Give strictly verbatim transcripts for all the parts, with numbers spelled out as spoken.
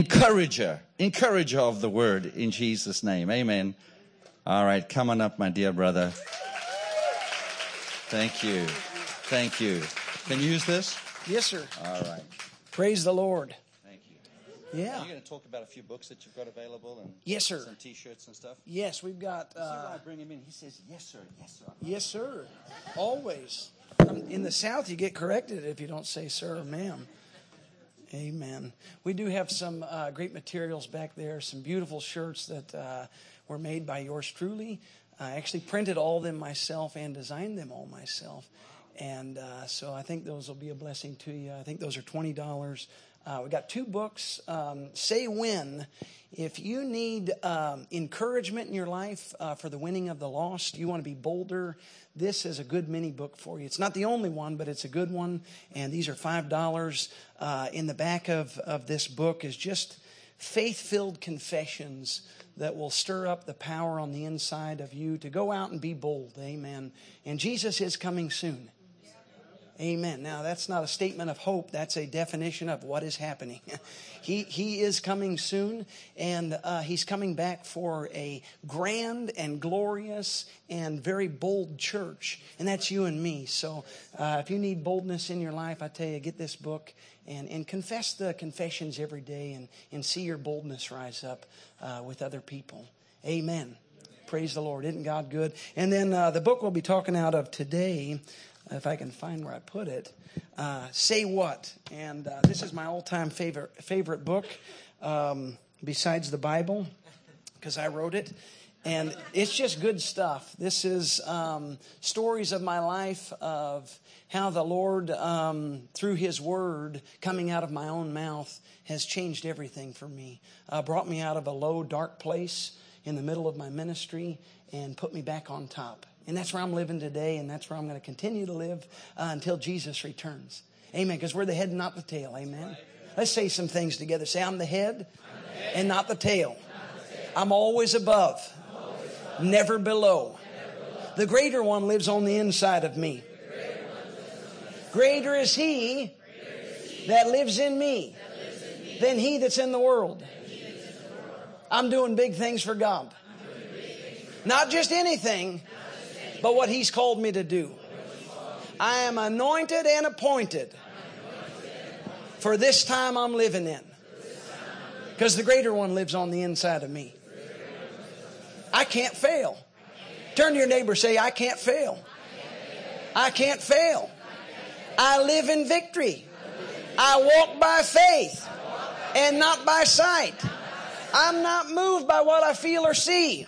encourager, encourager of the word in Jesus' name. Amen. All right, come on up, my dear brother. Thank you. Thank you. Can you use this? Yes, sir. All right. Praise the Lord. Thank you. Yeah. Are you going to talk about a few books that you've got available? And yes, sir. Some T-shirts and stuff? Yes, we've got... Uh, See when I bring him in, he says, yes, sir, yes, sir. Yes, sir. Always. In the South, you get corrected if you don't say sir or ma'am. Amen. We do have some uh, great materials back there, some beautiful shirts that uh, were made by yours truly. I actually printed all of them myself and designed them all myself. And uh, so I think those will be a blessing to you. I think those are twenty dollars. Uh, we got two books. Um, Say When. If you need um, encouragement in your life uh, for the winning of the lost, you want to be bolder, this is a good mini book for you. It's not the only one, but it's a good one. And these are five dollars. Uh, in the back of, of this book is just faith-filled confessions that will stir up the power on the inside of you to go out and be bold. Amen. And Jesus is coming soon. Amen. Now, that's not a statement of hope. That's a definition of what is happening. he he is coming soon, and uh, he's coming back for a grand and glorious and very bold church, and that's you and me. So uh, if you need boldness in your life, I tell you, get this book and, and confess the confessions every day and, and see your boldness rise up uh, with other people. Amen. Praise the Lord. Isn't God good? And then uh, the book we'll be talking out of today, if I can find where I put it, uh, Say What? And uh, this is my all-time favorite favorite book, um, besides the Bible, because I wrote it. And it's just good stuff. This is um, stories of my life, of how the Lord, um, through His Word, coming out of my own mouth, has changed everything for me. Uh, brought me out of a low, dark place in the middle of my ministry and put me back on top. And that's where I'm living today, and that's where I'm going to continue to live uh, until Jesus returns. Amen. Because we're the head and not the tail. Amen. Let's say some things together. Say, I'm the head, I'm the head and not the tail. Not the tail. I'm always above, I'm always above. Never, below. Never below. The greater one lives on the inside of me. Greater is He, greater is he that lives in me, lives in me than he that's in the world. I'm doing big things for God. Not just anything, but what He's called me to do. I am anointed and appointed for this time I'm living in. Because the greater one lives on the inside of me. I can't fail. Turn to your neighbor and say, I can't fail. I can't fail. I live in victory. I walk by faith and not by sight. I'm not moved by what I feel or see.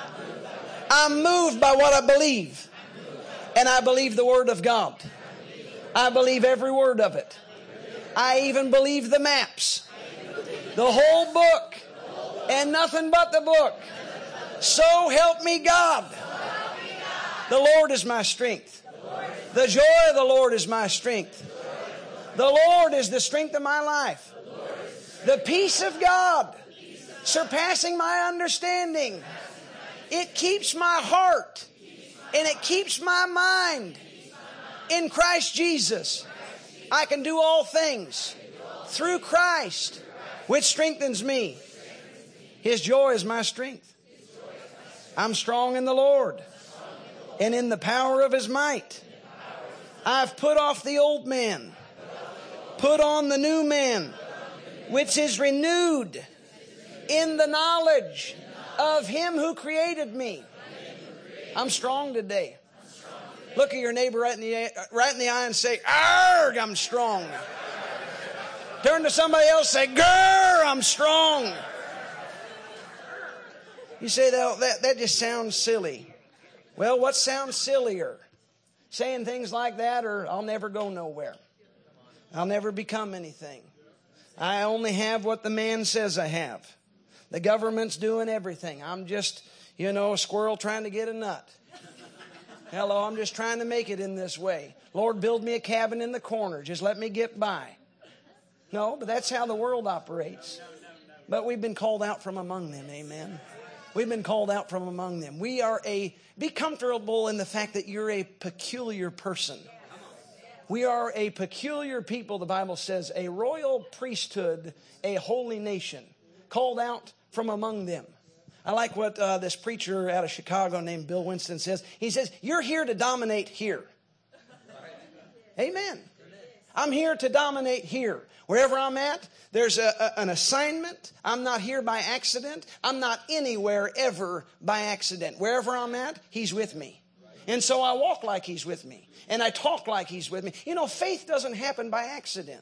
I'm moved by what I believe. And I believe the Word of God. I believe every word of it. I even believe the maps. The whole book. And nothing but the book. So help me God. The Lord is my strength. The joy of the Lord is my strength. The Lord is the strength of my life. The peace of God, surpassing my understanding. It keeps my heart and it keeps my mind in Christ Jesus. I can do all things through Christ, which strengthens me. His joy is my strength. I'm strong in the Lord and in the power of His might. I've put off the old man, put on the new man, which is renewed in the knowledge of Him who created me. I'm strong today. Look at your neighbor right in the right in the eye and say, "Arg, I'm strong." Turn to somebody else and say, "Grr, I'm strong." You say that, that that just sounds silly. Well, what sounds sillier? Saying things like that, or I'll never go nowhere. I'll never become anything. I only have what the man says I have. The government's doing everything. I'm just, you know, a squirrel trying to get a nut. Hello, I'm just trying to make it in this way. Lord, build me a cabin in the corner. Just let me get by. No, but that's how the world operates. But we've been called out from among them. Amen. We've been called out from among them. We are a, be comfortable in the fact that you're a peculiar person. We are a peculiar people, the Bible says, a royal priesthood, a holy nation, called out from among them. I like what uh, this preacher out of Chicago named Bill Winston says. He says, you're here to dominate here. Amen. I'm here to dominate here. Wherever I'm at, there's a, a, an assignment. I'm not here by accident. I'm not anywhere ever by accident. Wherever I'm at, He's with me. And so I walk like He's with me. And I talk like He's with me. You know, faith doesn't happen by accident.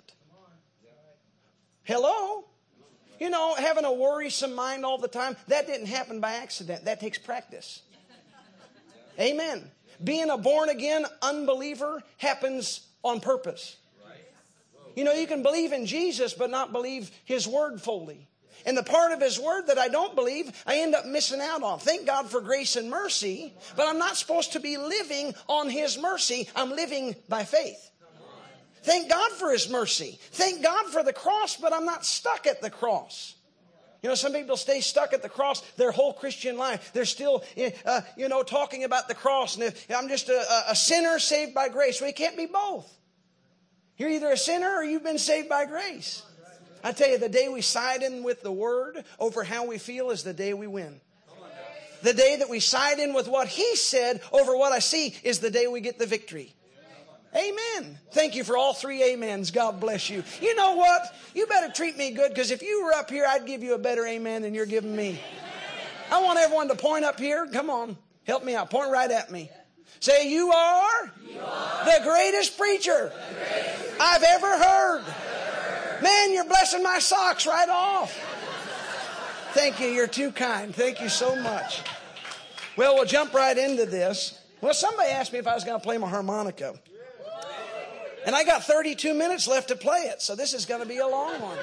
Hello? You know, having a worrisome mind all the time, that didn't happen by accident. That takes practice. Amen. Being a born-again unbeliever happens on purpose. You know, you can believe in Jesus but not believe His Word fully. And the part of His Word that I don't believe, I end up missing out on. Thank God for grace and mercy, but I'm not supposed to be living on His mercy. I'm living by faith. Thank God for His mercy. Thank God for the cross, but I'm not stuck at the cross. You know, some people stay stuck at the cross their whole Christian life. They're still, uh, you know, talking about the cross. And if I'm just a, a sinner saved by grace. Well, you can't be both. You're either a sinner or you've been saved by grace. I tell you, the day we side in with the Word over how we feel is the day we win. The day that we side in with what He said over what I see is the day we get the victory. Amen. Thank you for all three amens. God bless you. You know what? You better treat me good, because if you were up here, I'd give you a better amen than you're giving me. I want everyone to point up here. Come on. Help me out. Point right at me. Say, you are, you are the greatest preacher the greatest I've ever heard. Man, you're blessing my socks right off. Thank you. You're too kind. Thank you so much. Well, we'll jump right into this. Well, somebody asked me if I was going to play my harmonica. And I got thirty-two minutes left to play it, so this is going to be a long one.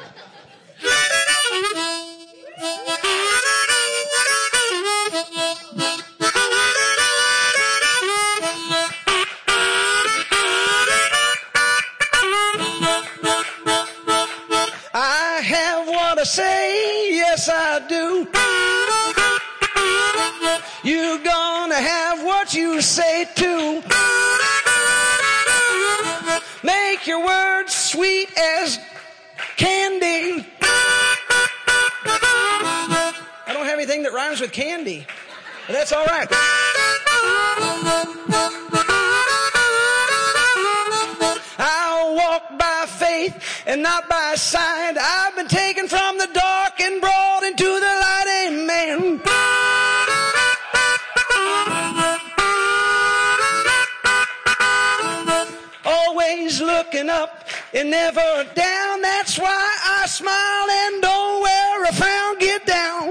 I have what I say, yes I do. You're gonna have what you say too. Make your words sweet as candy. I don't have anything that rhymes with candy, but that's all right. I'll walk by faith and not by sight. I've been taken from the dark and brought into the light. Amen. Always looking up and never down. That's why I smile and don't wear a frown. Get down.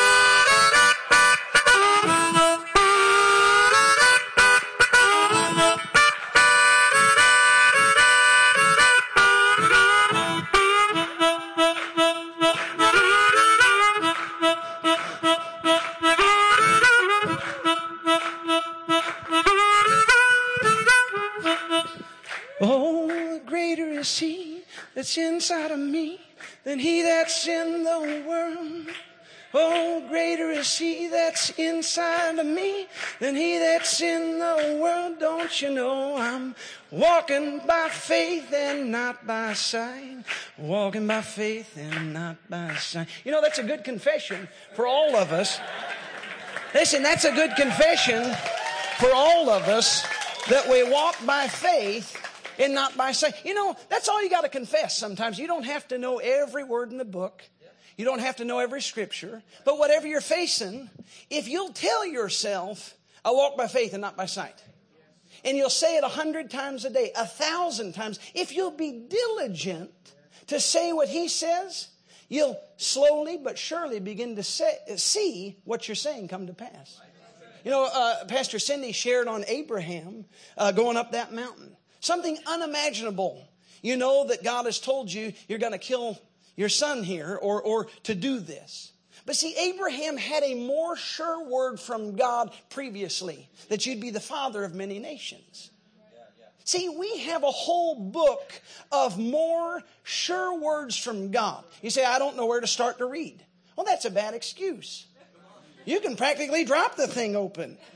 Oh, greater is He that's inside of me than he that's in the world. Oh, greater is He that's inside of me than he that's in the world. Don't you know I'm walking by faith and not by sight? Walking by faith and not by sight. You know, that's a good confession for all of us. Listen, that's a good confession for all of us, that we walk by faith and not by sight. You know, that's all you got to confess sometimes. You don't have to know every word in the book. You don't have to know every scripture. But whatever you're facing, if you'll tell yourself, I walk by faith and not by sight. And you'll say it a hundred times a day, a thousand times. If you'll be diligent to say what He says, you'll slowly but surely begin to say, see what you're saying come to pass. You know, uh, Pastor Cindy shared on Abraham uh, going up that mountain. Something unimaginable. You know that God has told you you're going to kill your son here, or, or to do this. But see, Abraham had a more sure word from God previously, that you'd be the father of many nations. See, we have a whole book of more sure words from God. You say, I don't know where to start to read. Well, that's a bad excuse. You can practically drop the thing open.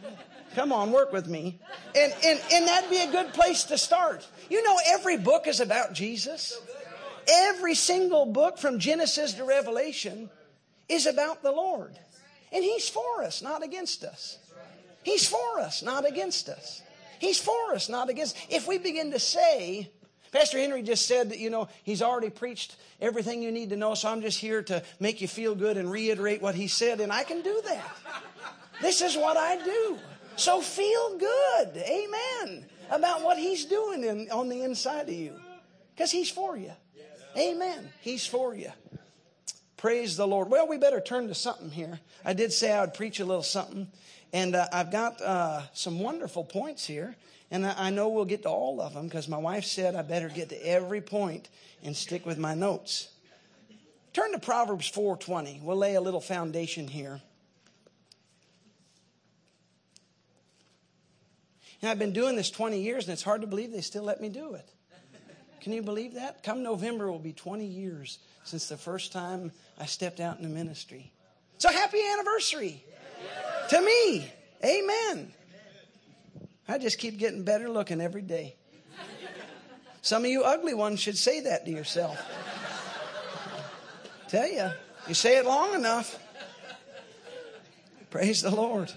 Come on, work with me. And, and, and that'd be a good place to start. You know, every book is about Jesus. Every single book from Genesis to Revelation is about the Lord. And He's for us, not against us. He's for us, not against us. He's for us, not against. If we begin to say, Pastor Henry just said that, you know, he's already preached everything you need to know, so I'm just here to make you feel good and reiterate what he said, and I can do that. This is what I do. So feel good, amen, about what He's doing in, on the inside of you. Because He's for you. Amen. He's for you. Praise the Lord. Well, we better turn to something here. I did say I would preach a little something. And uh, I've got uh, some wonderful points here. And I, I know we'll get to all of them because my wife said I better get to every point and stick with my notes. Turn to Proverbs four twenty. We'll lay a little foundation here. And I've been doing this twenty years, and it's hard to believe they still let me do it. Can you believe that? Come November will be twenty years since the first time I stepped out in the ministry. So happy anniversary to me. Amen. I just keep getting better looking every day. Some of you ugly ones should say that to yourself. Tell you, you say it long enough. Praise the Lord.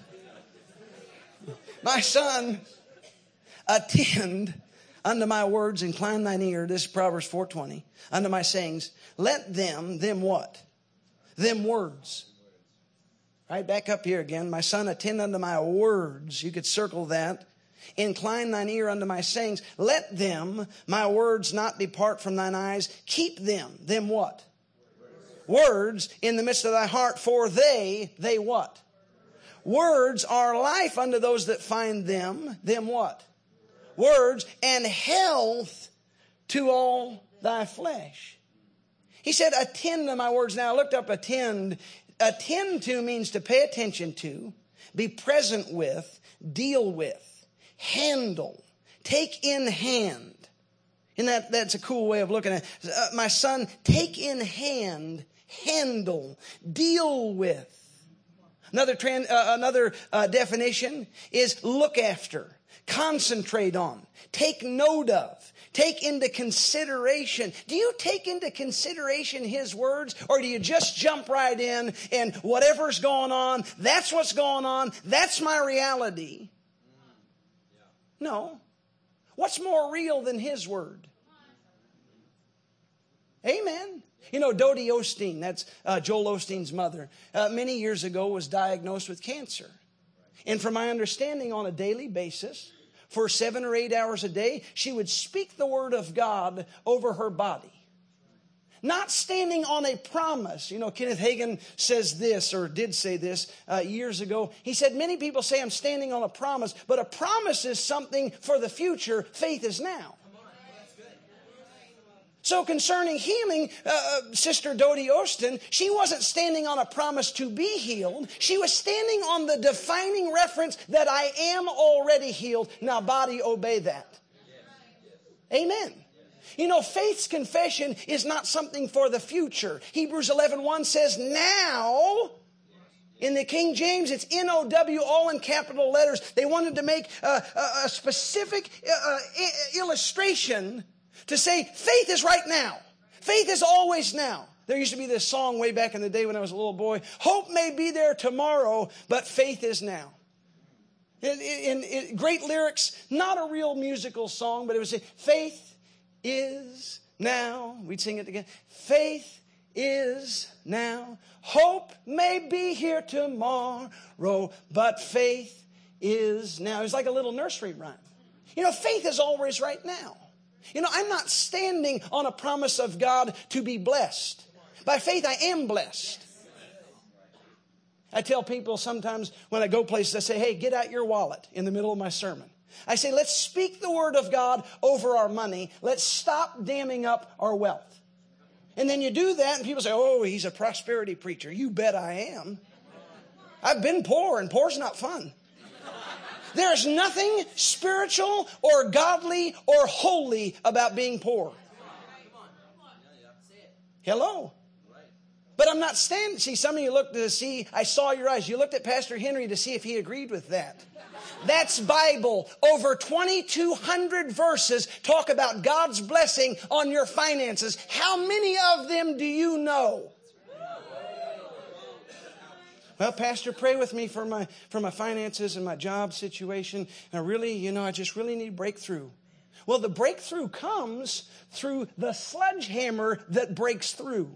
My son, attend unto my words, incline thine ear. This is Proverbs four twenty. Unto my sayings, let them, them what? Them words. Right, back up here again. My son, attend unto my words. You could circle that. Incline thine ear unto my sayings. Let them, my words, not depart from thine eyes. Keep them, them what? Words, words in the midst of thy heart, for they, they what? Words are life unto those that find them. Them what? Words, and health to all thy flesh. He said, attend to my words. Now I looked up attend. Attend to means to pay attention to, be present with, deal with, handle, take in hand. And that, that's a cool way of looking at it. Uh, my son, take in hand, handle, deal with. Another, trans, uh, another uh, definition is look after, concentrate on, take note of, take into consideration. Do you take into consideration His words, or do you just jump right in and whatever's going on, that's what's going on, that's my reality? No. What's more real than His word? Amen. You know, Dodie Osteen, that's uh, Joel Osteen's mother, uh, many years ago was diagnosed with cancer. And from my understanding, on a daily basis, for seven or eight hours a day, she would speak the word of God over her body. Not standing on a promise. You know, Kenneth Hagin says this, or did say this uh, years ago. He said, many people say I'm standing on a promise, but a promise is something for the future. Faith is now. So concerning healing, uh, Sister Dodie Osteen, she wasn't standing on a promise to be healed. She was standing on the defining reference that I am already healed. Now, body, obey that. Amen. You know, faith's confession is not something for the future. Hebrews eleven one says, now. In the King James, it's N O W, all in capital letters. They wanted to make a, a, a specific uh, illustration to say faith is right now. Faith is always now. There used to be this song way back in the day when I was a little boy. Hope may be there tomorrow, but faith is now. In, in, in great lyrics, not a real musical song, but it was faith is now. We'd sing it again. Faith is now. Hope may be here tomorrow, but faith is now. It was like a little nursery rhyme. You know, faith is always right now. You know, I'm not standing on a promise of God to be blessed. By faith, I am blessed. I tell people sometimes when I go places, I say, hey, get out your wallet in the middle of my sermon. I say, let's speak the word of God over our money. Let's stop damming up our wealth. And then you do that and people say, oh, he's a prosperity preacher. You bet I am. I've been poor, and poor's not fun. There's nothing spiritual or godly or holy about being poor. Hello. But I'm not standing. See, some of you looked to see, I saw your eyes. You looked at Pastor Henry to see if he agreed with that. That's Bible. Over twenty-two hundred verses talk about God's blessing on your finances. How many of them do you know? Well, Pastor, pray with me for my for my finances and my job situation. And I really, you know, I just really need breakthrough. Well, the breakthrough comes through the sledgehammer that breaks through.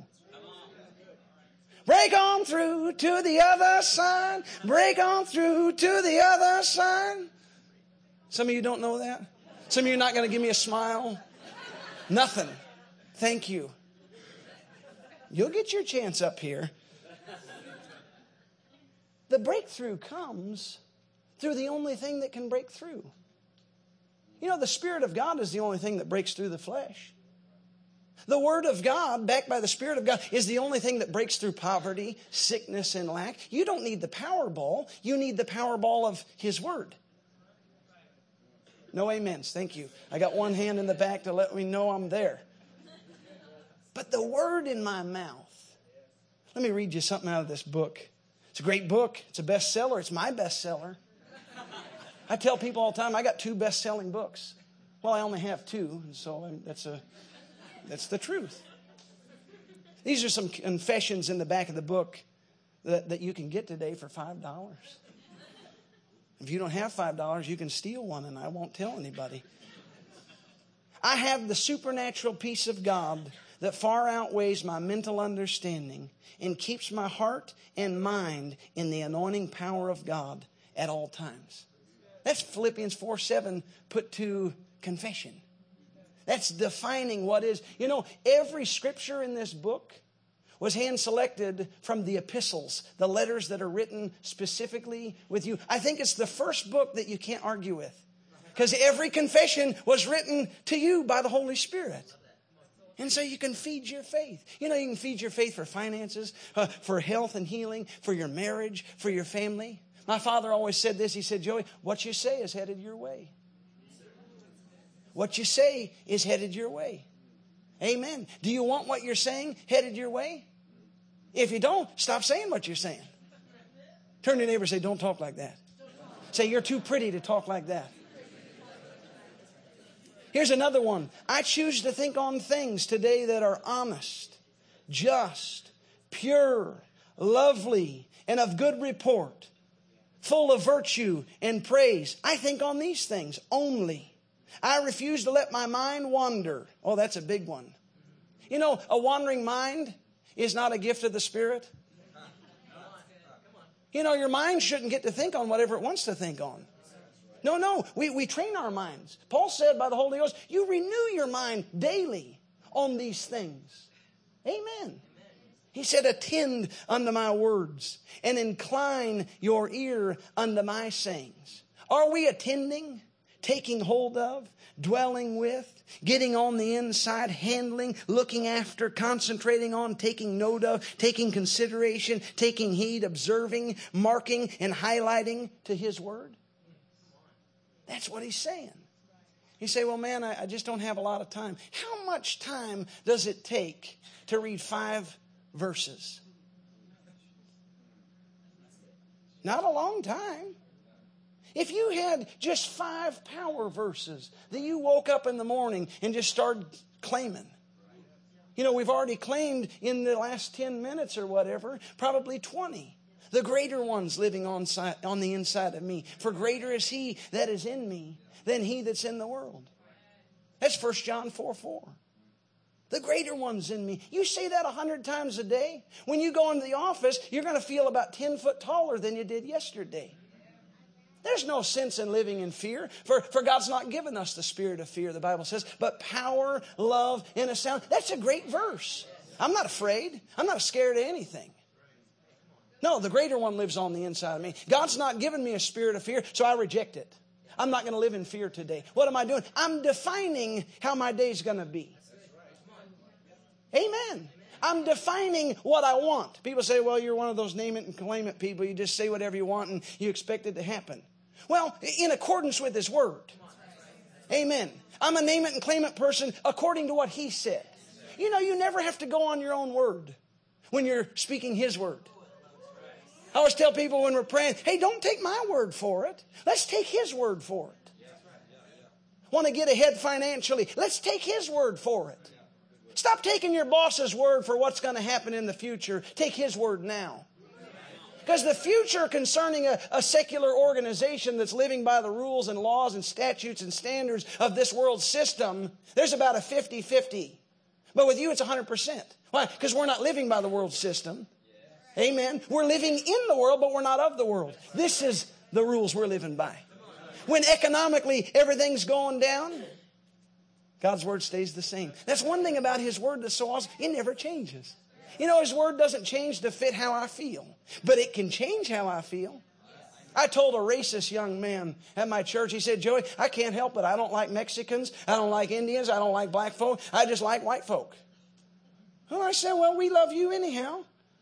Break on through to the other side. Break on through to the other side. Some of you don't know that. Some of you are not going to give me a smile. Nothing. Thank you. You'll get your chance up here. The breakthrough comes through the only thing that can break through. You know, the Spirit of God is the only thing that breaks through the flesh. The Word of God, backed by the Spirit of God, is the only thing that breaks through poverty, sickness, and lack. You don't need the Powerball. You need the Powerball of His Word. No amens. Thank you. I got one hand in the back to let me know I'm there. But the Word in my mouth. Let me read you something out of this book. It's a great book. It's a bestseller. It's my bestseller. I tell people all the time, I got two best-selling books. Well, I only have two, and so I'm, that's a that's the truth. These are some confessions in the back of the book that, that you can get today for five dollars. If you don't have five dollars, you can steal one, and I won't tell anybody. I have the supernatural peace of God that far outweighs my mental understanding and keeps my heart and mind in the anointing power of God at all times. That's Philippians four seven put to confession. That's defining what is. You know, every scripture in this book was hand-selected from the epistles, the letters that are written specifically with you. I think it's the first book that you can't argue with. Because every confession was written to you by the Holy Spirit. And so you can feed your faith. You know, you can feed your faith for finances, uh, for health and healing, for your marriage, for your family. My father always said this. He said, Joey, what you say is headed your way. What you say is headed your way. Amen. Do you want what you're saying headed your way? If you don't, stop saying what you're saying. Turn to your neighbor and say, don't talk like that. Say, you're too pretty to talk like that. Here's another one. I choose to think on things today that are honest, just, pure, lovely, and of good report, full of virtue and praise. I think on these things only. I refuse to let my mind wander. Oh, that's a big one. You know, a wandering mind is not a gift of the Spirit. You know, your mind shouldn't get to think on whatever it wants to think on. No, no, we, we train our minds. Paul said by the Holy Ghost, you renew your mind daily on these things. Amen. He said, attend unto my words and incline your ear unto my sayings. Are we attending, taking hold of, dwelling with, getting on the inside, handling, looking after, concentrating on, taking note of, taking consideration, taking heed, observing, marking, and highlighting to His word? That's what he's saying. You say, well, man, I, I just don't have a lot of time. How much time does it take to read five verses? Not a long time. If you had just five power verses that you woke up in the morning and just started claiming. You know, we've already claimed in the last ten minutes or whatever, probably twenty. The greater ones living on, side, on the inside of me. For greater is He that is in me than he that's in the world. That's First John four four. The greater one's in me. You say that a hundred times a day. When you go into the office, you're going to feel about ten foot taller than you did yesterday. There's no sense in living in fear. For, for God's not given us the spirit of fear, the Bible says, but power, love, and a sound. That's a great verse. I'm not afraid. I'm not scared of anything. No, the greater one lives on the inside of me. God's not given me a spirit of fear, so I reject it. I'm not going to live in fear today. What am I doing? I'm defining how my day's going to be. Amen. I'm defining what I want. People say, well, you're one of those name it and claim it people. You just say whatever you want and you expect it to happen. Well, in accordance with His word. Amen. I'm a name it and claim it person according to what He said. You know, you never have to go on your own word when you're speaking His word. I always tell people when we're praying, hey, don't take my word for it. Let's take His word for it. Want to get ahead financially? Let's take His word for it. Stop taking your boss's word for what's going to happen in the future. Take his word now. Because the future concerning a, a secular organization that's living by the rules and laws and statutes and standards of this world system, there's about a fifty-fifty. But with you, it's one hundred percent. Why? Because we're not living by the world system. Amen. We're living in the world, but we're not of the world. This is the rules we're living by. When economically everything's going down, God's word stays the same. That's one thing about His word that's so awesome. It never changes. You know, His word doesn't change to fit how I feel, but it can change how I feel. I told a racist young man at my church, he said, Joey, I can't help it. I don't like Mexicans. I don't like Indians. I don't like black folk. I just like white folk. Well, I said, well, we love you anyhow.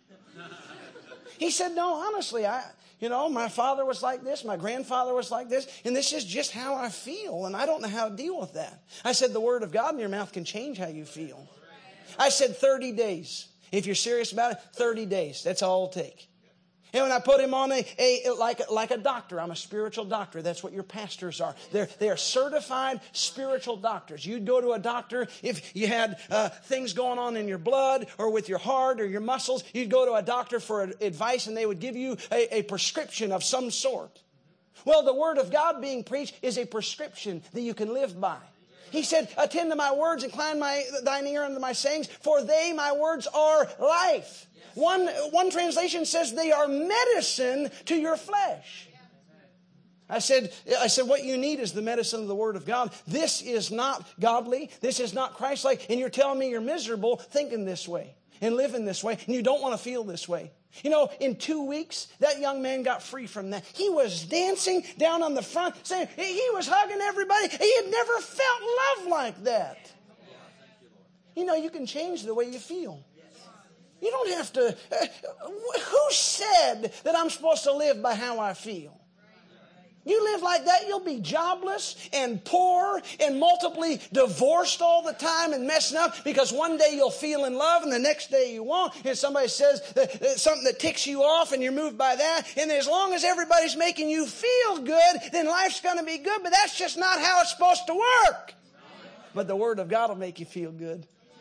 He said, no, honestly, I, you know, my father was like this, my grandfather was like this, and this is just how I feel, and I don't know how to deal with that. I said, the word of God in your mouth can change how you feel. I said thirty days. If you're serious about it, thirty days. That's all it'll take. And when I put him on a, a like, like a doctor, I'm a spiritual doctor. That's what your pastors are. They're, they're certified spiritual doctors. You'd go to a doctor if you had uh, things going on in your blood or with your heart or your muscles. You'd go to a doctor for advice and they would give you a, a prescription of some sort. Well, the word of God being preached is a prescription that you can live by. He said, attend to my words, incline my, thine ear unto my sayings, for they, my words, are life. One, one translation says they are medicine to your flesh. I said, I said, what you need is the medicine of the Word of God. This is not godly. This is not Christ-like. And you're telling me you're miserable thinking this way and living this way. And you don't want to feel this way. You know, in two weeks, that young man got free from that. He was dancing down on the front, saying he was hugging everybody. He had never felt love like that. You know, you can change the way you feel. You don't have to. Uh, who said that I'm supposed to live by how I feel? You live like that, you'll be jobless and poor and multiply divorced all the time and messing up because one day you'll feel in love and the next day you won't. And somebody says that, that something that ticks you off and you're moved by that. And as long as everybody's making you feel good, then life's going to be good. But that's just not how it's supposed to work. But the Word of God will make you feel good.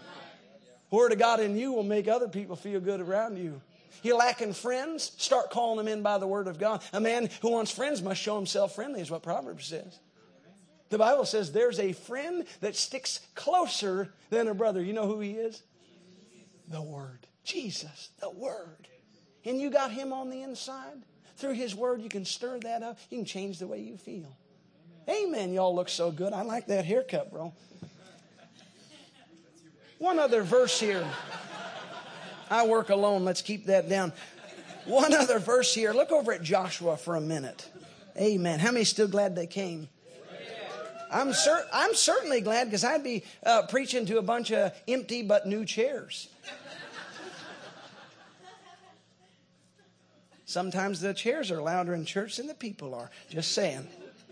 The Word of God in you will make other people feel good around you. You're lacking friends? Start calling them in by the Word of God. A man who wants friends must show himself friendly, is what Proverbs says. The Bible says there's a friend that sticks closer than a brother. You know who he is? The Word. Jesus, the Word. And you got Him on the inside. Through His Word, you can stir that up. You can change the way you feel. Amen. Y'all look so good. I like that haircut, bro. One other verse here. I work alone. Let's keep that down. One other verse here. Look over at Joshua for a minute. Amen. How many still glad they came? I'm cer- I'm certainly glad because I'd be uh, preaching to a bunch of empty but new chairs. Sometimes the chairs are louder in church than the people are. Just saying.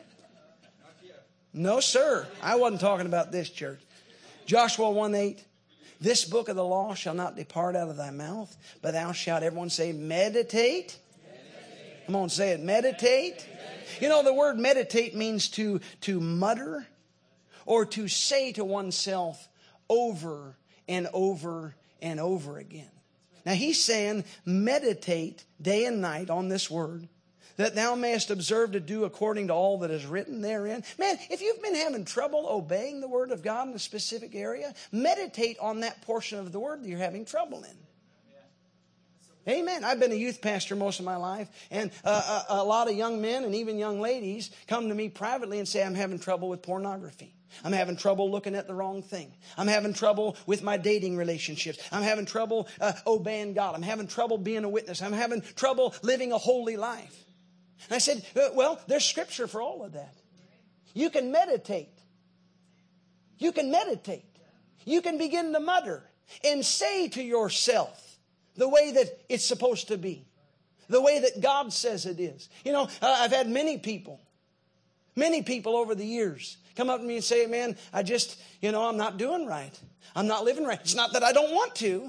No, sir. I wasn't talking about this church. Joshua one eight. This book of the law shall not depart out of thy mouth, but thou shalt, everyone say, meditate. meditate. Come on, say it, meditate. meditate. You know, the word meditate means to, to mutter or to say to oneself over and over and over again. Now, he's saying, meditate day and night on this word, that thou mayest observe to do according to all that is written therein. Man, if you've been having trouble obeying the Word of God in a specific area, meditate on that portion of the Word that you're having trouble in. Amen. I've been a youth pastor most of my life, and uh, a, a lot of young men and even young ladies come to me privately and say, I'm having trouble with pornography. I'm having trouble looking at the wrong thing. I'm having trouble with my dating relationships. I'm having trouble uh, obeying God. I'm having trouble being a witness. I'm having trouble living a holy life. I said, well, there's scripture for all of that. You can meditate. You can meditate. You can begin to mutter and say to yourself the way that it's supposed to be. The way that God says it is. You know, I've had many people, many people over the years come up to me and say, man, I just, you know, I'm not doing right. I'm not living right. It's not that I don't want to,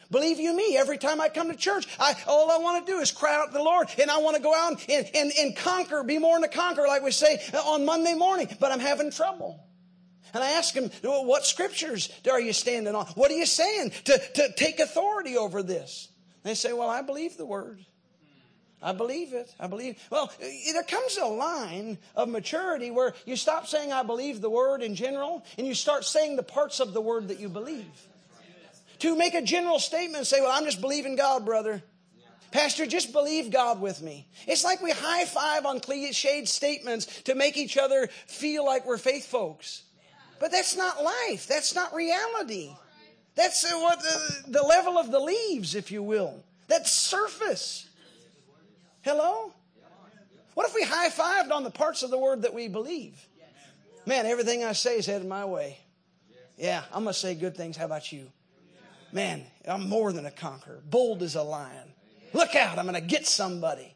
Believe you me, every time I come to church, I, all I want to do is cry out to the Lord, and I want to go out and, and, and conquer, be more than a conqueror, like we say on Monday morning, but I'm having trouble. And I ask him, what scriptures are you standing on? What are you saying to, to take authority over this? And they say, well, I believe the word. I believe it. I believe. Well, there comes a line of maturity where you stop saying I believe the word in general, and you start saying the parts of the word that you believe. To make a general statement and say, well, I'm just believing God, brother. Pastor, just believe God with me. It's like we high five on cliched statements to make each other feel like we're faith folks. But that's not life. That's not reality. That's what the, the level of the leaves, if you will. That's surface. Hello? What if we high-fived on the parts of the word that we believe? Man, everything I say is headed my way. Yeah, I'm going to say good things. How about you? Man, I'm more than a conqueror. Bold as a lion. Look out, I'm going to get somebody.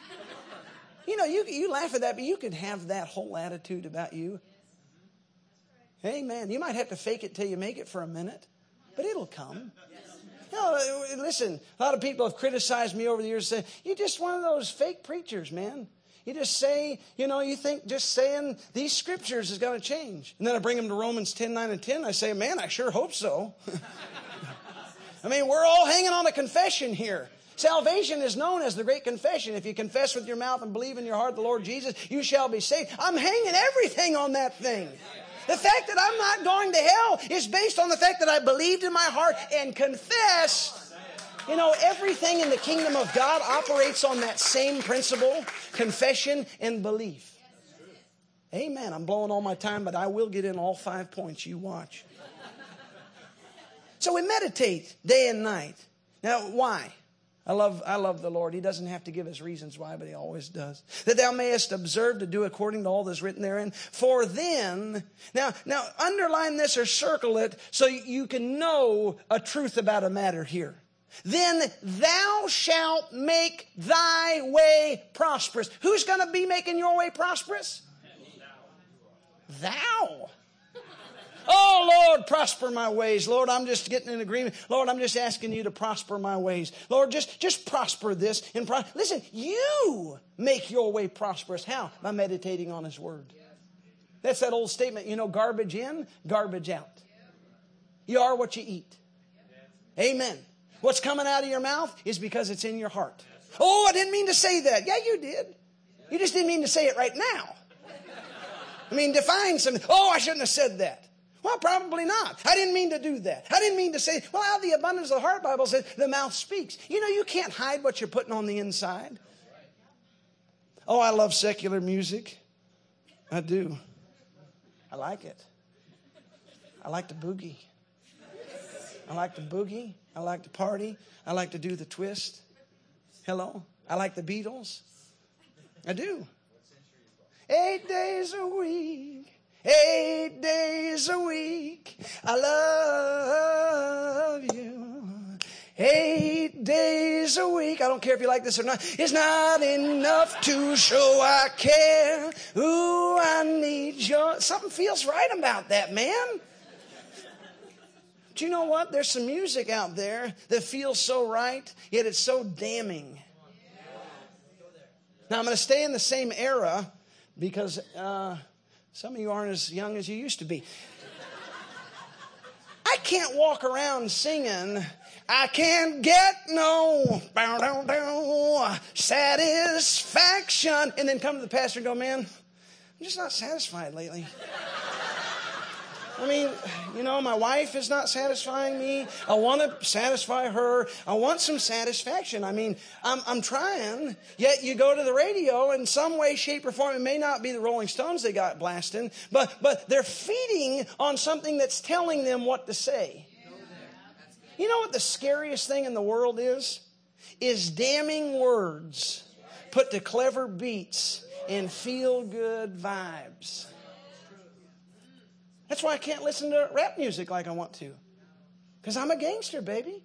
You know, you, you laugh at that, but you could have that whole attitude about you. Amen. You might have to fake it till you make it for a minute, but it'll come. You know, listen, a lot of people have criticized me over the years saying, you're just one of those fake preachers, man. You just say, you know, you think just saying these scriptures is going to change. And then I bring them to Romans ten, nine, and ten. I say, man, I sure hope so. I mean, we're all hanging on a confession here. Salvation is known as the great confession. If you confess with your mouth and believe in your heart the Lord Jesus, you shall be saved. I'm hanging everything on that thing. The fact that I'm not going to hell is based on the fact that I believed in my heart and confessed. You know, everything in the kingdom of God operates on that same principle, confession and belief. Amen. I'm blowing all my time, but I will get in all five points. You watch. So we meditate day and night. Now, why? I love, I love the Lord. He doesn't have to give us reasons why, but he always does. That thou mayest observe to do according to all that's written therein. For then, now, now underline this or circle it so you can know a truth about a matter here. Then thou shalt make thy way prosperous. Who's going to be making your way prosperous? Thou. Oh, Lord, prosper my ways. Lord, I'm just getting in agreement. Lord, I'm just asking you to prosper my ways. Lord, just, just prosper this. And pro- Listen, you make your way prosperous. How? By meditating on his word. That's that old statement, you know, garbage in, garbage out. You are what you eat. Amen. What's coming out of your mouth is because it's in your heart. Oh, I didn't mean to say that. Yeah, you did. You just didn't mean to say it right now. I mean, define something. Oh, I shouldn't have said that. Well, probably not. I didn't mean to do that. I didn't mean to say, well, out of the abundance of the heart, Bible says, the mouth speaks. You know, you can't hide what you're putting on the inside. Oh, I love secular music. I do. I like it. I like to boogie. I like to boogie. I like to party. I like to do the twist. Hello? I like the Beatles. I do. Eight days a week. Eight days a week, I love you. Eight days a week, I don't care if you like this or not, it's not enough to show I care. Ooh, I need your... Something feels right about that, man. Do you know what? There's some music out there that feels so right, yet it's so damning. Now, I'm going to stay in the same era because... Uh, Some of you aren't as young as you used to be. I can't walk around singing, I can't get no bow, bow, bow, satisfaction. And then come to the pastor and go, man, I'm just not satisfied lately. I mean, you know, my wife is not satisfying me. I want to satisfy her. I want some satisfaction. I mean, I'm, I'm trying. Yet you go to the radio in some way, shape, or form. It may not be the Rolling Stones they got blasting, but, but they're feeding on something that's telling them what to say. You know what the scariest thing in the world is? Is damning words put to clever beats and feel-good vibes. That's why I can't listen to rap music like I want to. Because I'm a gangster, baby.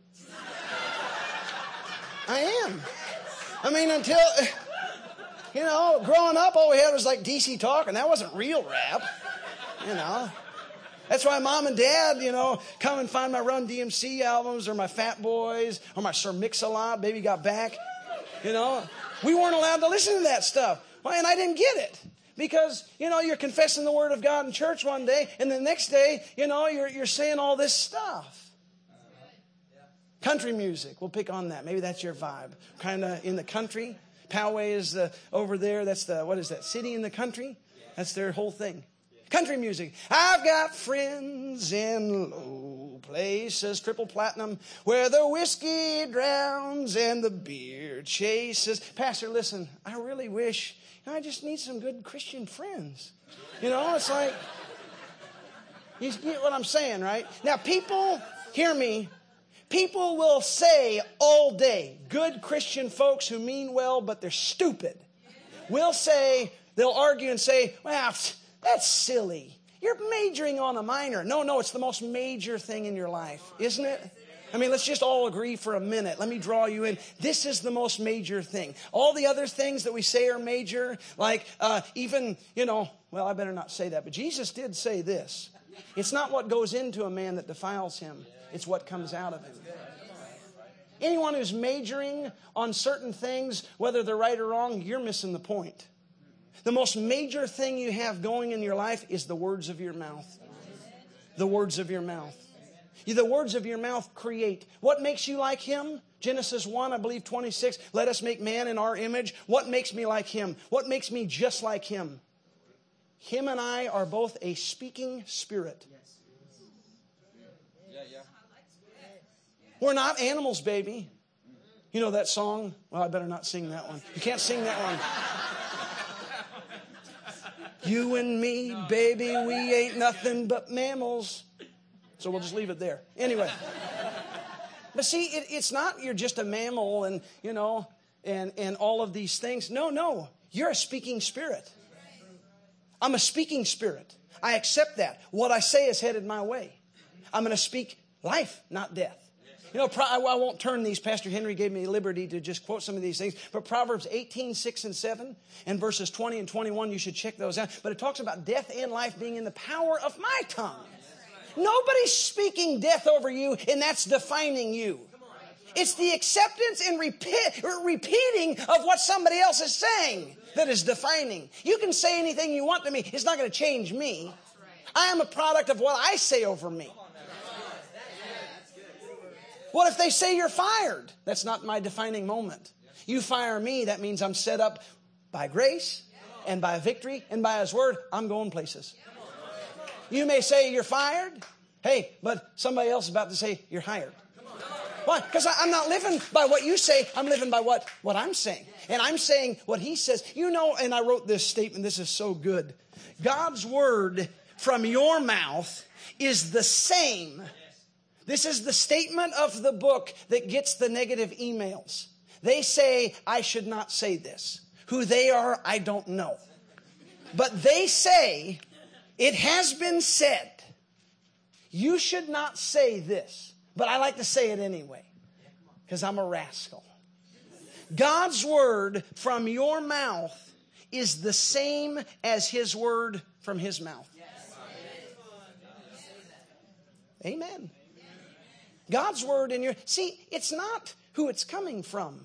I am. I mean, until, you know, growing up, all we had was like D C Talk, and that wasn't real rap. You know. That's why mom and dad, you know, come and find my Run D M C albums or my Fat Boys or my Sir Mix-a-Lot, Baby Got Back. You know, we weren't allowed to listen to that stuff. Well, and I didn't get it. Because, you know, you're confessing the word of God in church one day, and the next day, you know, you're, you're saying all this stuff. Country music, we'll pick on that. Maybe that's your vibe. Kind of in the country. Poway is the, over there. That's the, what is that, City in the Country? That's their whole thing. Country music. I've got friends in low places, triple platinum, where the whiskey drowns and the beer chases. Pastor, listen, I really wish, you know, I just need some good Christian friends. You know, it's like, you get what I'm saying, right? Now, people, hear me, people will say all day, good Christian folks who mean well, but they're stupid, will say, they'll argue and say, well, that's silly. You're majoring on a minor. No, no, it's the most major thing in your life, isn't it? I mean, let's just all agree for a minute. Let me draw you in. This is the most major thing. All the other things that we say are major, like uh, even, you know, well, I better not say that, but Jesus did say this. It's not what goes into a man that defiles him. It's what comes out of him. Anyone who's majoring on certain things, whether they're right or wrong, you're missing the point. The most major thing you have going in your life is the words of your mouth. The words of your mouth. The words of your mouth create. What makes you like him? Genesis one, I believe twenty-six. Let us make man in our image. What makes me like him? What makes me just like him? Him and I are both a speaking spirit. We're not animals, baby. You know that song? Well, I better not sing that one. You can't sing that one. You and me, baby, we ain't nothing but mammals. So we'll just leave it there. Anyway. But see, it, it's not you're just a mammal and, you know, and, and all of these things. No, no. You're a speaking spirit. I'm a speaking spirit. I accept that. What I say is headed my way. I'm going to speak life, not death. You know, I won't turn these. Pastor Henry gave me liberty to just quote some of these things. But Proverbs eighteen, six and seven and verses twenty and twenty-one, you should check those out. But it talks about death and life being in the power of my tongue. Nobody's speaking death over you, and that's defining you. It's the acceptance and repeat, repeating of what somebody else is saying that is defining. You can say anything you want to me. It's not going to change me. I am a product of what I say over me. What if they say you're fired? That's not my defining moment. You fire me, that means I'm set up by grace and by victory and by his word. I'm going places. You may say you're fired. Hey, but somebody else is about to say you're hired. Why? Because I'm not living by what you say. I'm living by what, what I'm saying. And I'm saying what he says. You know, and I wrote this statement. This is so good. God's word from your mouth is the same. This is the statement of the book that gets the negative emails. They say, I should not say this. Who they are, I don't know. But they say, it has been said, you should not say this. But I like to say it anyway, because I'm a rascal. God's word from your mouth is the same as his word from his mouth. Amen. God's word in your... See, it's not who it's coming from.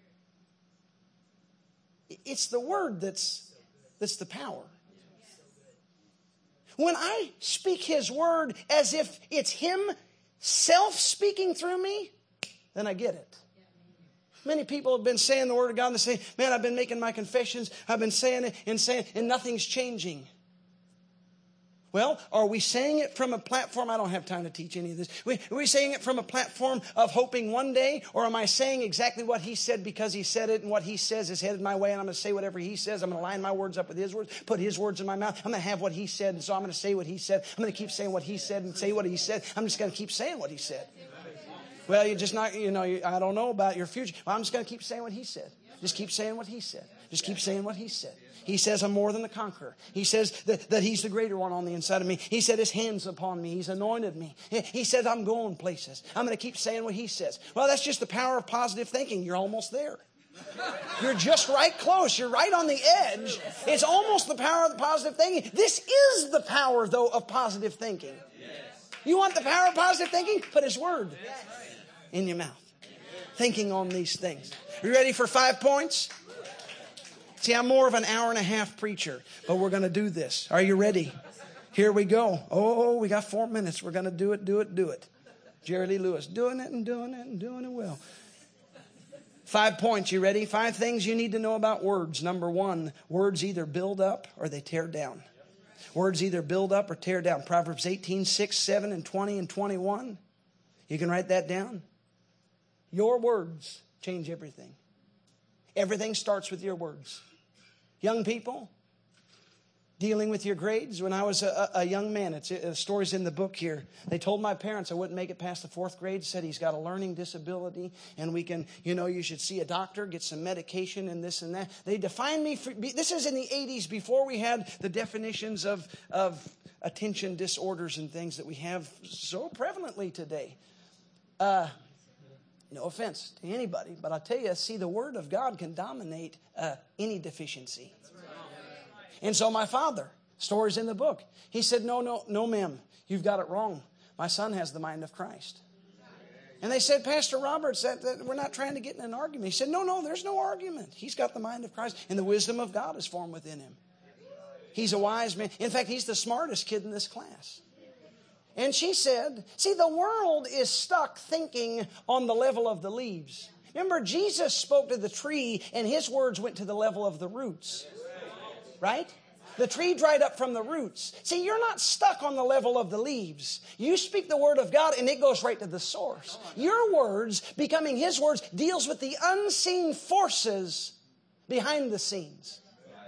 It's the word that's, that's the power. When I speak his word as if it's him self-speaking through me, then I get it. Many people have been saying the word of God and they say, man, I've been making my confessions. I've been saying it and saying it, and nothing's changing. Well, are we saying it from a platform? I don't have time to teach any of this. Are we saying it from a platform of hoping one day? Or am I saying exactly what he said because he said it and what he says is headed my way and I'm going to say whatever he says. I'm going to line my words up with his words, put his words in my mouth. I'm going to have what he said and so I'm going to say what he said. I'm going to keep saying what he said and say what he said. I'm just going to keep saying what he said. Well, you're just not, you know, you, I don't know about your future. Well, I'm just going to keep saying what he said. Just keep saying what he said. Just keep saying what he said. He says, I'm more than a conqueror. He says that, that he's the greater one on the inside of me. He said his hand's upon me. He's anointed me. He, he says I'm going places. I'm going to keep saying what he says. Well, that's just the power of positive thinking. You're almost there. You're just right close. You're right on the edge. It's almost the power of the positive thinking. This is the power, though, of positive thinking. You want the power of positive thinking? Put His Word in your mouth. Thinking on these things. Are you ready for five points? See, I'm more of an hour and a half preacher, but we're going to do this. Are you ready? Here we go. Oh, we got four minutes. We're going to do it, do it, do it. Jerry Lee Lewis, doing it and doing it and doing it well. Five points. You ready? Five things you need to know about words. Number one, words either build up or they tear down. Words either build up or tear down. Proverbs eighteen, six, seven, and twenty and twenty-one. You can write that down. Your words change everything. Everything starts with your words. Young people, dealing with your grades. When I was a, a young man, it's a story's in the book here. They told my parents I wouldn't make it past the fourth grade. Said he's got a learning disability, and we can, you know, you should see a doctor, get some medication, and this and that. They defined me for. This is in the eighties, before we had the definitions of of attention disorders and things that we have so prevalently today. Uh, no offense to anybody, but I tell you, see, the Word of God can dominate uh, any deficiency. And so my father, stories in the book, he said, no, no, no, ma'am, you've got it wrong. My son has the mind of Christ. And they said, Pastor Roberts, that, that we're not trying to get in an argument. He said, no, no, there's no argument. He's got the mind of Christ, and the wisdom of God is formed within him. He's a wise man. In fact, he's the smartest kid in this class. And she said, see, the world is stuck thinking on the level of the leaves. Remember, Jesus spoke to the tree, and His words went to the level of the roots. Right? The tree dried up from the roots. See, you're not stuck on the level of the leaves. You speak the Word of God, and it goes right to the source. Your words, becoming His words, deals with the unseen forces behind the scenes.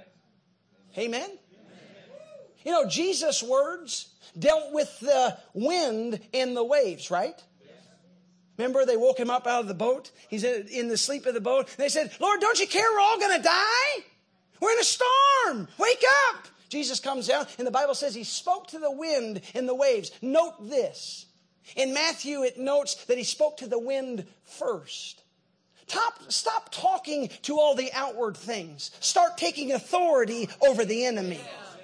Amen? You know, Jesus' words dealt with the wind and the waves, right? Remember, they woke him up out of the boat. He's in the sleep of the boat. They said, Lord, don't you care we're all going to die? We're in a storm. Wake up. Jesus comes down, and the Bible says He spoke to the wind and the waves. Note this. In Matthew, it notes that He spoke to the wind first. Stop, stop talking to all the outward things. Start taking authority over the enemy.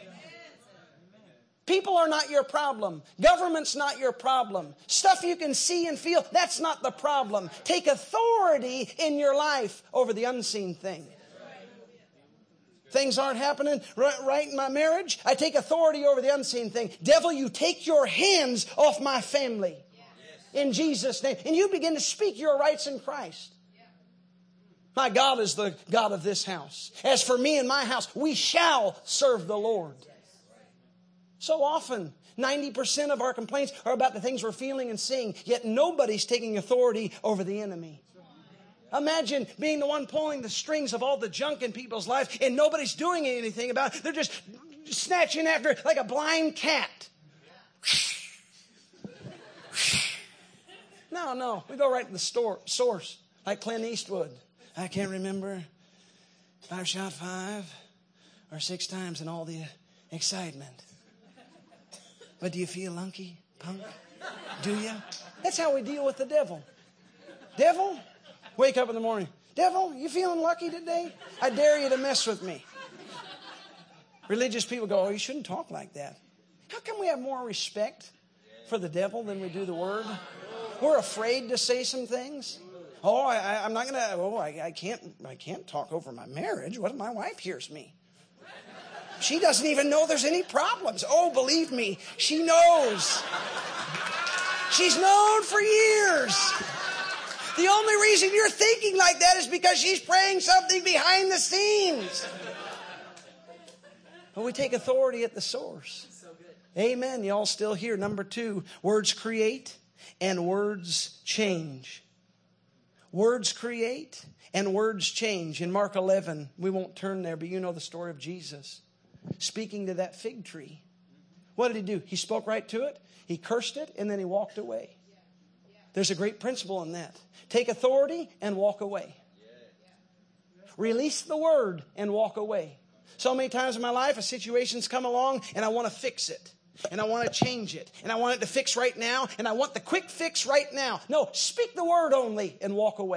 People are not your problem. Government's not your problem. Stuff you can see and feel, that's not the problem. Take authority in your life over the unseen thing. Things aren't happening right, right in my marriage. I take authority over the unseen thing. Devil, you take your hands off my family. In Jesus' name. And you begin to speak your rights in Christ. My God is the God of this house. As for me and my house, we shall serve the Lord. So often, ninety percent of our complaints are about the things we're feeling and seeing, yet nobody's taking authority over the enemy. Imagine being the one pulling the strings of all the junk in people's lives and nobody's doing anything about it. They're just snatching after it like a blind cat. No, no. We go right to the store, source, like Clint Eastwood. I can't remember if I shot five or six times in all the excitement. But do you feel lunky, punk? Do you? That's how we deal with the devil. Devil, wake up in the morning. Devil, you feeling lucky today? I dare you to mess with me. Religious people go, oh, you shouldn't talk like that. How come we have more respect for the devil than we do the word? We're afraid to say some things. Oh, I, I'm not going to, oh, I, I can't, I can't talk over my marriage. What if my wife hears me? She doesn't even know there's any problems. Oh, believe me, she knows. She's known for years. The only reason you're thinking like that is because she's praying something behind the scenes. But we take authority at the source. Amen. Y'all still here. Number two, words create and words change. Words create and words change. In Mark eleven, we won't turn there, but you know the story of Jesus. Speaking to that fig tree. What did He do? He spoke right to it. He cursed it, and then He walked away. There's a great principle in that. Take authority and walk away. Release the word and walk away. So many times in my life, a situation's come along, and I want to fix it. And I want to change it. And I want it to fix right now. And I want the quick fix right now. No, speak the word only and walk away.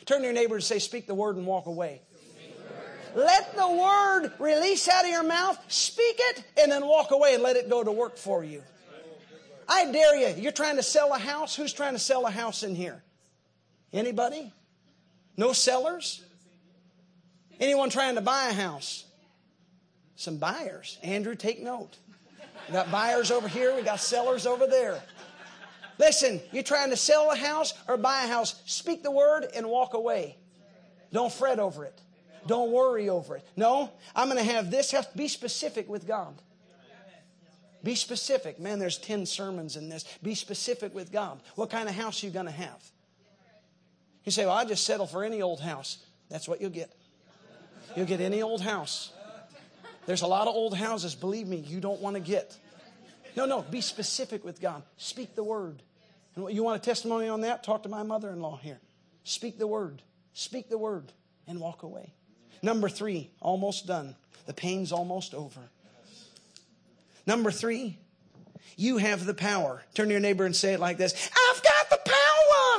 Turn to your neighbor and say, speak the word and walk away. Let the word release out of your mouth. Speak it and then walk away and let it go to work for you. I dare you. You're trying to sell a house. Who's trying to sell a house in here? Anybody? No sellers? Anyone trying to buy a house? Some buyers. Andrew, take note. We got buyers over here. We got sellers over there. Listen, you're trying to sell a house or buy a house. Speak the word and walk away. Don't fret over it. Don't worry over it. No, I'm going to have this. Have to be specific with God. Be specific. Man, there's ten sermons in this. Be specific with God. What kind of house are you going to have? You say, well, I just settle for any old house. That's what you'll get. You'll get any old house. There's a lot of old houses, believe me, you don't want to get. No, no, be specific with God. Speak the word. And you want a testimony on that? Talk to my mother-in-law here. Speak the word. Speak the word and walk away. Number three, almost done. The pain's almost over. Number three, you have the power. Turn to your neighbor and say it like this. I've got the power.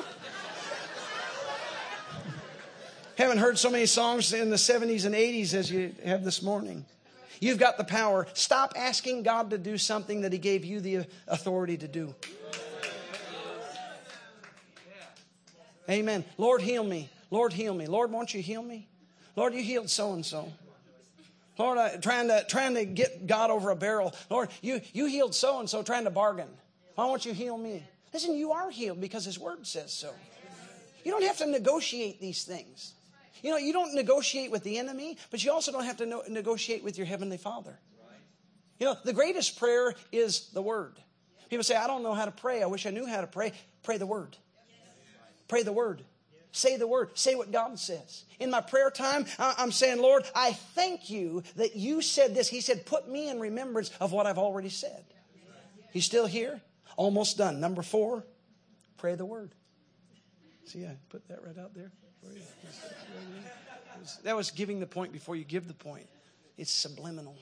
Haven't heard so many songs in the seventies and eighties as you have this morning. You've got the power. Stop asking God to do something that He gave you the authority to do. Amen. Lord, heal me. Lord, heal me. Lord, won't you heal me? Lord, you healed so-and-so. Lord, I'm trying to, trying to get God over a barrel. Lord, you, you healed so-and-so trying to bargain. Why won't you heal me? Listen, you are healed because His word says so. You don't have to negotiate these things. You know, you don't negotiate with the enemy, but you also don't have to no- negotiate with your Heavenly Father. You know, the greatest prayer is the Word. People say, I don't know how to pray. I wish I knew how to pray. Pray the Word. Pray the Word. Say the Word. Say what God says. In my prayer time, I'm saying, Lord, I thank you that you said this. He said, put me in remembrance of what I've already said. He's still here. Almost done. Number four, pray the Word. See, I put that right out there. That was giving the point before you give the point. It's subliminal.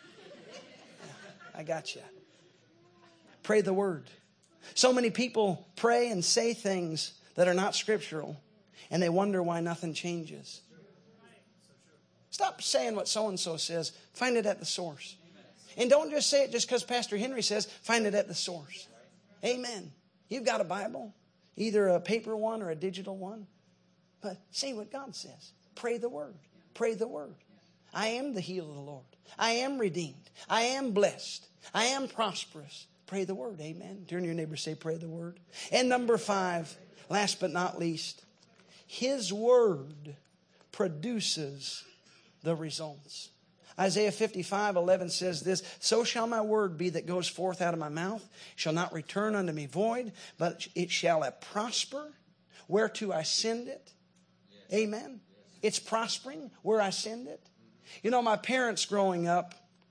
Yeah, I got you. Pray the word. So many people pray and say things that are not scriptural, and they wonder why nothing changes. Stop saying what so-and-so says. Find it at the source. And don't just say it just because Pastor Henry says, find it at the source. Amen. You've got a Bible, either a paper one or a digital one. But say what God says. Pray the word. Pray the word. I am the heel of the Lord. I am redeemed. I am blessed. I am prosperous. Pray the word. Amen. Turn to your neighbor and say, pray the word. And number five, last but not least, His word produces the results. Isaiah fifty-five eleven says this, so shall my word be that goes forth out of my mouth, shall not return unto me void, but it shall prosper whereto I send it. Amen. It's prospering where I send it. You know, my parents growing up,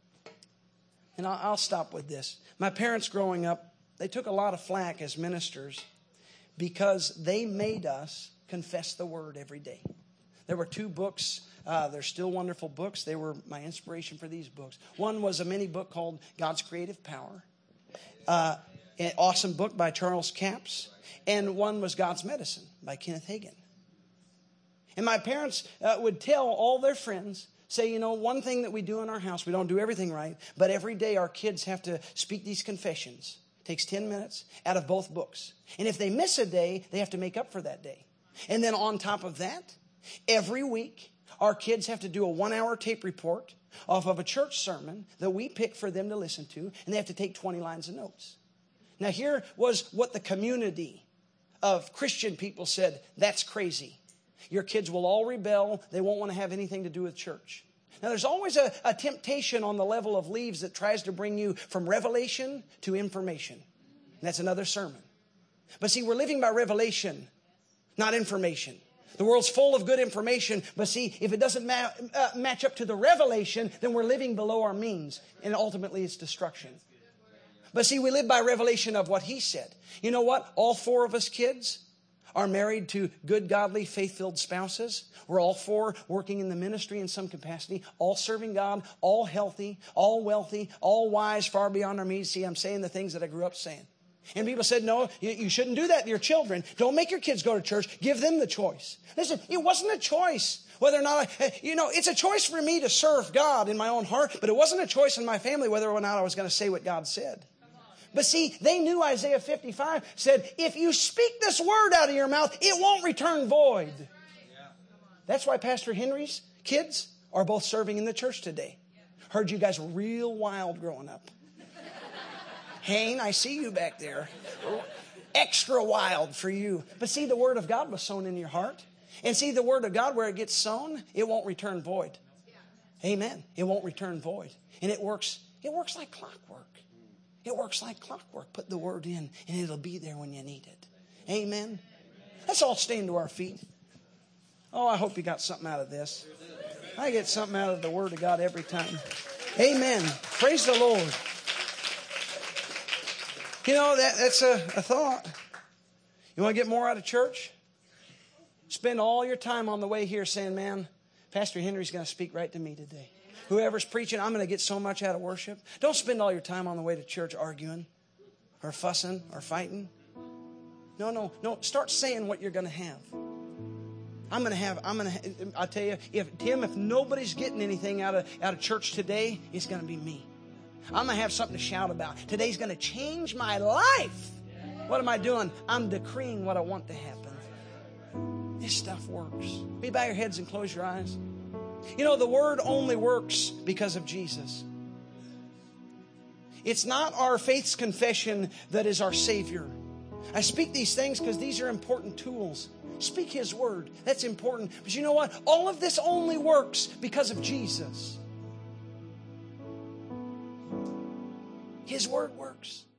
and I'll, I'll stop with this. My parents growing up, they took a lot of flack as ministers because they made us confess the word every day. There were two books. Uh, they're still wonderful books. They were my inspiration for these books. One was a mini book called God's Creative Power. Uh, an awesome book by Charles Capps. And one was God's Medicine by Kenneth Hagin. And my parents uh, would tell all their friends, say, you know, one thing that we do in our house, we don't do everything right, but every day our kids have to speak these confessions. It takes ten minutes out of both books. And if they miss a day, they have to make up for that day. And then on top of that, every week, our kids have to do a one-hour tape report off of a church sermon that we pick for them to listen to, and they have to take twenty lines of notes. Now, here was what the community of Christian people said, that's crazy. Your kids will all rebel. They won't want to have anything to do with church. Now, there's always a, a temptation on the level of leaves that tries to bring you from revelation to information. And that's another sermon. But see, we're living by revelation, not information. The world's full of good information, but see, if it doesn't ma- uh, match up to the revelation, then we're living below our means, and ultimately it's destruction. But see, we live by revelation of what He said. You know what? All four of us kids are married to good, godly, faith-filled spouses. We're all four working in the ministry in some capacity, all serving God, all healthy, all wealthy, all wise, far beyond our means. See, I'm saying the things that I grew up saying. And people said, no, you, you shouldn't do that to your children. Don't make your kids go to church. Give them the choice. Listen, it wasn't a choice whether or not, I, you know, it's a choice for me to serve God in my own heart, but it wasn't a choice in my family whether or not I was going to say what God said. But see, they knew Isaiah fifty-five said, if you speak this word out of your mouth, it won't return void. That's why Pastor Henry's kids are both serving in the church today. Heard you guys were real wild growing up. Hayne, I see you back there. Extra wild for you. But see, the word of God was sown in your heart. And see, the word of God, where it gets sown, it won't return void. Amen. It won't return void. And it works, it works like clockwork. It works like clockwork. Put the word in, and it'll be there when you need it. Amen. Let's all stand to our feet. Oh, I hope you got something out of this. I get something out of the word of God every time. Amen. Praise the Lord. You know, that, that's a, a thought. You want to get more out of church? Spend all your time on the way here saying, man, Pastor Henry's going to speak right to me today. Whoever's preaching, I'm going to get so much out of worship. Don't spend all your time on the way to church arguing or fussing or fighting. No, no, no. Start saying what you're going to have. I'm going to have, I'm going to, I'll tell you, if Tim, if nobody's getting anything out of, out of church today, it's going to be me. I'm going to have something to shout about. Today's going to change my life. What am I doing? I'm decreeing what I want to happen. This stuff works. Will you bow your heads and close your eyes? You know, the word only works because of Jesus. It's not our faith's confession that is our Savior. I speak these things because these are important tools. Speak His word. That's important. But you know what? All of this only works because of Jesus. His word works.